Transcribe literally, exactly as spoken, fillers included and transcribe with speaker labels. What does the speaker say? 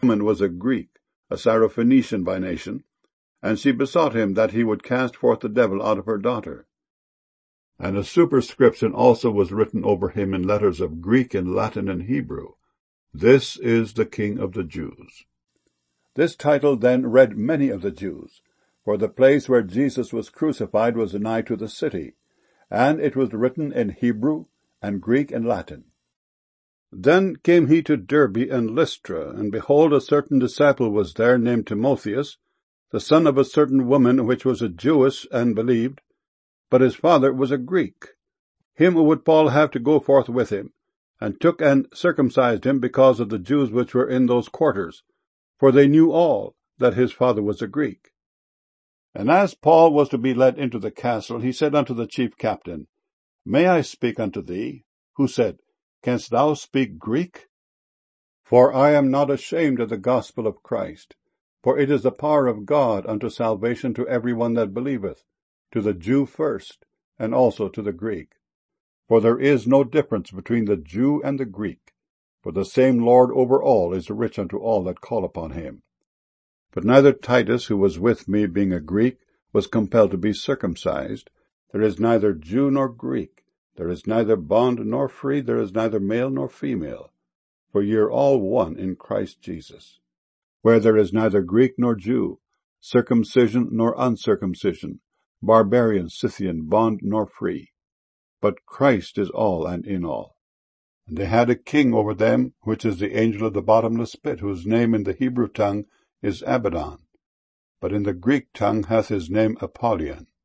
Speaker 1: woman was a Greek, a Syrophoenician by nation, and she besought him that he would cast forth the devil out of her daughter. And a superscription also was written over him in letters of Greek and Latin and Hebrew, "This is the King of the Jews." This title then read many of the Jews, for the place where Jesus was crucified was nigh to the city, and it was written in Hebrew and Greek and Latin. Then came he to Derbe and Lystra, and behold, a certain disciple was there, named Timotheus, the son of a certain woman which was a Jewess, and believed, but his father was a Greek. Him would Paul have to go forth with him, and took and circumcised him because of the Jews which were in those quarters, for they knew all that his father was a Greek. And as Paul was to be led into the castle, he said unto the chief captain, May I speak unto thee? Who said, Canst thou speak Greek? For I am not ashamed of the gospel of Christ, for it is the power of God unto salvation to every one that believeth, to the Jew first, and also to the Greek. For there is no difference between the Jew and the Greek, for the same Lord over all is rich unto all that call upon him. But neither Titus, who was with me, being a Greek, was compelled to be circumcised. There is neither Jew nor Greek, there is neither bond nor free, there is neither male nor female, for ye are all one in Christ Jesus. Where there is neither Greek nor Jew, circumcision nor uncircumcision, barbarian, Scythian, bond nor free, but Christ is all and in all. And they had a king over them, which is the angel of the bottomless pit, whose name in the Hebrew tongue is Abaddon, but in the Greek tongue hath his name Apollyon.